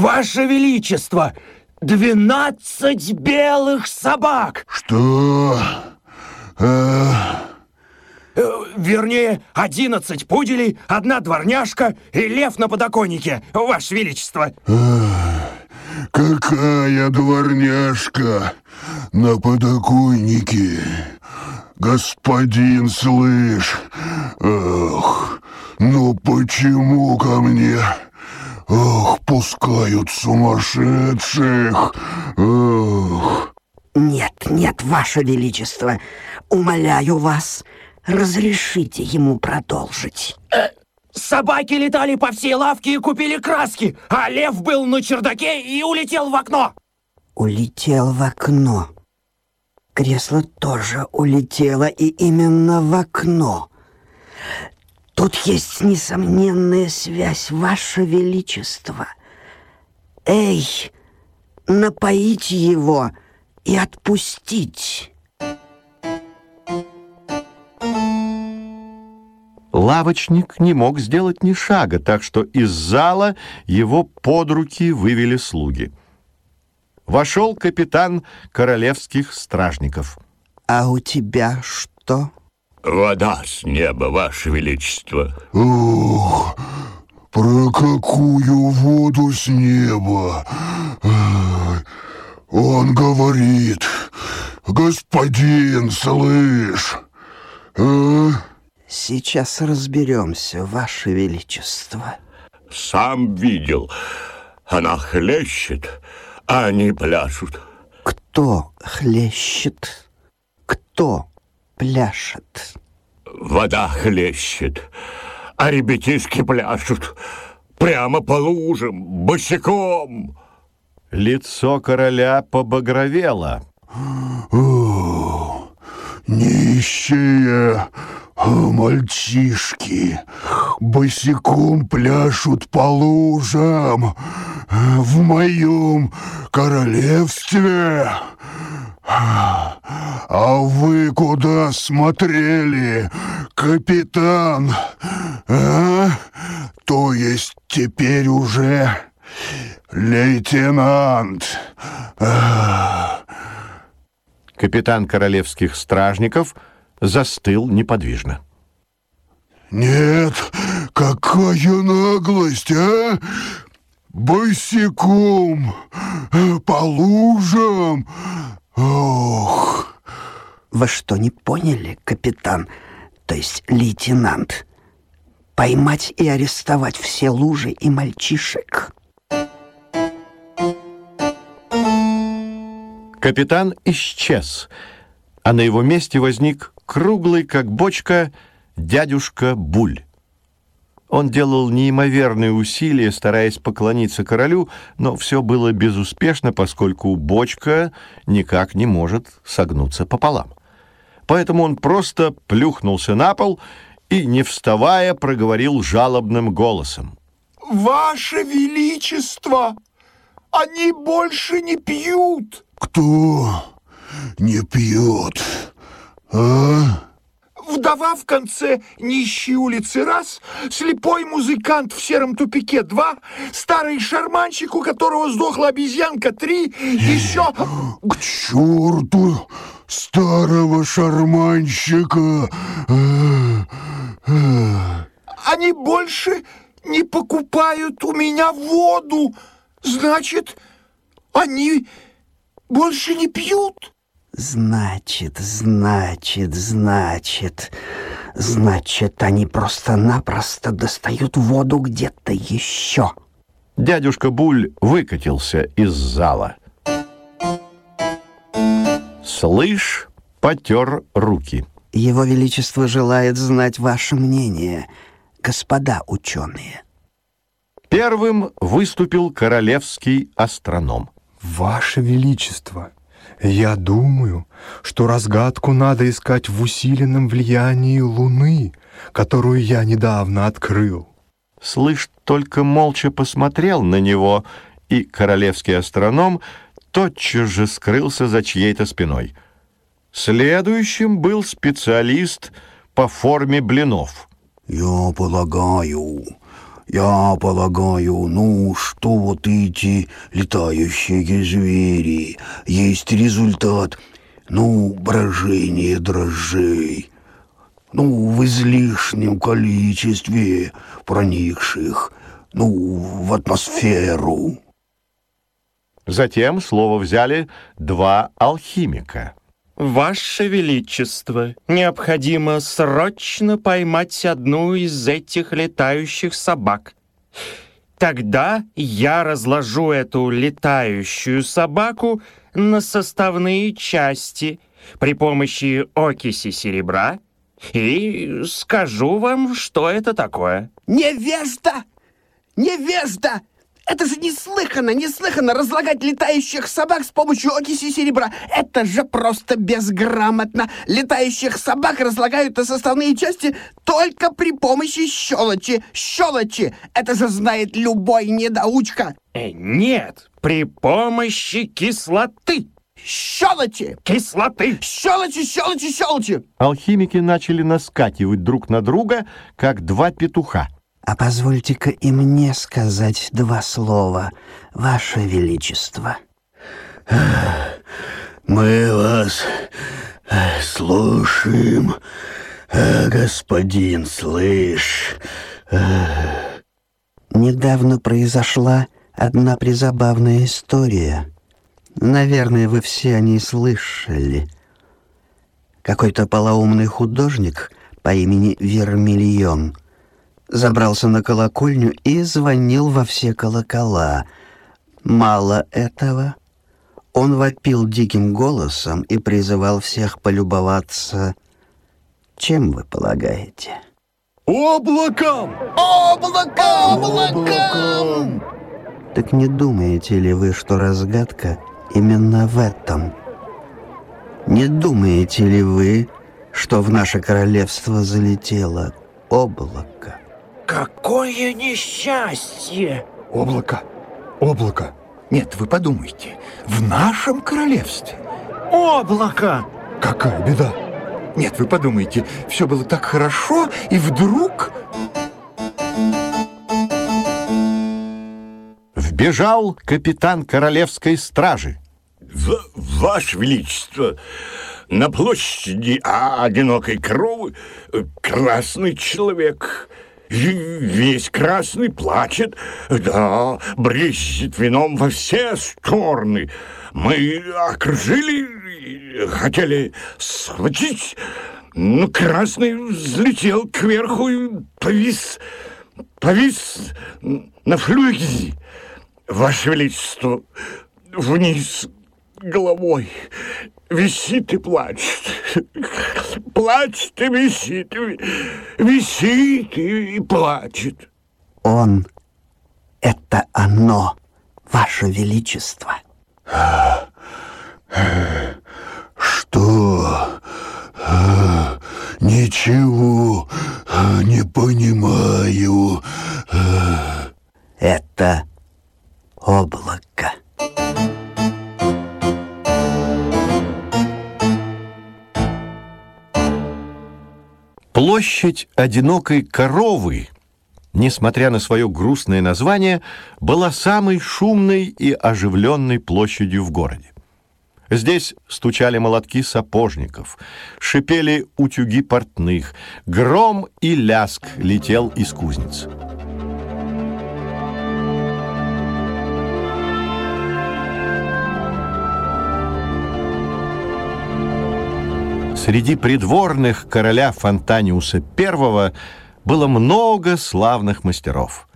Ваше Величество, 12 белых собак! Что? Вернее, 11 пуделей, 1 дворняжка и лев на подоконнике, Ваше Величество. Какая дворняжка на подоконнике? Господин, слышь, эх, ну почему ко мне, эх, пускают сумасшедших, эх. Нет, Ваше Величество, умоляю вас, разрешите ему продолжить. Собаки летали по всей лавке и купили краски, а лев был на чердаке и улетел в окно. Улетел в окно. Кресло тоже улетело, и именно в окно. Тут есть несомненная связь, Ваше Величество. Эй, напоить его и отпустить. Лавочник не мог сделать ни шага, так что из зала его под руки вывели слуги. Вошел капитан королевских стражников. А у тебя что? Вода с неба, Ваше Величество. Ох, про какую воду с неба? Он говорит, господин, слышь, Сейчас разберемся, Ваше Величество. Сам видел. Она хлещет, а они пляшут. Кто хлещет? Кто пляшет? Вода хлещет, а ребятишки пляшут. Прямо по лужам, босиком. Лицо короля побагровело. Нищие мальчишки босиком пляшут по лужам в моем королевстве. А вы куда смотрели, капитан? То есть теперь уже лейтенант. Капитан королевских стражников застыл неподвижно. Нет, какая наглость, а? Босиком по лужам. Ох. Вы что, не поняли, капитан, то есть лейтенант? Поймать и арестовать все лужи и мальчишек. Капитан исчез, а на его месте возник круглый, как бочка, дядюшка Буль. Он делал неимоверные усилия, стараясь поклониться королю, но все было безуспешно, поскольку бочка никак не может согнуться пополам. Поэтому он просто плюхнулся на пол и, не вставая, проговорил жалобным голосом. «Ваше Величество, они больше не пьют!» Кто не пьет, а? Вдова в конце нищей улицы раз, слепой музыкант в сером тупике 2, старый шарманщик, у которого сдохла обезьянка 3, еще... К черту старого шарманщика! Они больше не покупают у меня воду. Значит, они больше не пьют? Значит, они просто-напросто достают воду где-то еще. Дядюшка Буль выкатился из зала. Слышь потер руки. Его Величество желает знать ваше мнение, господа ученые. Первым выступил королевский астроном. Ваше Величество, я думаю, что разгадку надо искать в усиленном влиянии Луны, которую я недавно открыл. Слышь только молча посмотрел на него, и королевский астроном тотчас же скрылся за чьей-то спиной. Следующим был специалист по форме блинов. Я полагаю, Я полагаю, ну, что вот эти летающие звери есть результат, ну, брожения дрожжей, ну, в излишнем количестве проникших, ну, в атмосферу. Затем слово взяли два алхимика. Ваше Величество, необходимо срочно поймать одну из этих летающих собак. Тогда я разложу эту летающую собаку на составные части при помощи окиси серебра и скажу вам, что это такое. Невежда! Невежда! Это же неслыханно разлагать летающих собак с помощью окиси серебра. Это же просто безграмотно. Летающих собак разлагают на составные части только при помощи щелочи. Щелочи! Это же знает любой недоучка. Нет, при помощи кислоты. Щелочи! Кислоты! Щелочи! Алхимики начали наскакивать друг на друга, как два петуха. А позвольте-ка и мне сказать два слова, Ваше Величество. Мы вас слушаем, господин, слышь. Недавно произошла одна призабавная история. Наверное, вы все о ней слышали. Какой-то полоумный художник по имени Вермильон забрался на колокольню и звонил во все колокола. Мало этого, он вопил диким голосом и призывал всех полюбоваться. Чем вы полагаете? Облаком! Облаком! Так не думаете ли вы, что разгадка именно в этом? Не думаете ли вы, что в наше королевство залетело облако? Какое несчастье! Облако. Нет, вы подумайте, в нашем королевстве. Облако! Какая беда? Нет, вы подумайте, все было так хорошо, и вдруг... Вбежал капитан королевской стражи. Ваше Величество, на площади одинокой коровы красный человек, весь красный, плачет, да, брызжет вином во все стороны. Мы окружили, хотели схватить, но красный взлетел кверху и повис на флюгере. Ваше Величество, вниз головой висит и плачет. Плачет и висит, висит и плачет. Он — это оно, Ваше Величество. Что? Ничего не понимаю. Это облако. Площадь одинокой коровы, несмотря на свое грустное название, была самой шумной и оживленной площадью в городе. Здесь стучали молотки сапожников, шипели утюги портных, гром и ляск летел из кузниц. Среди придворных короля Фонтаниуса I было много славных мастеров.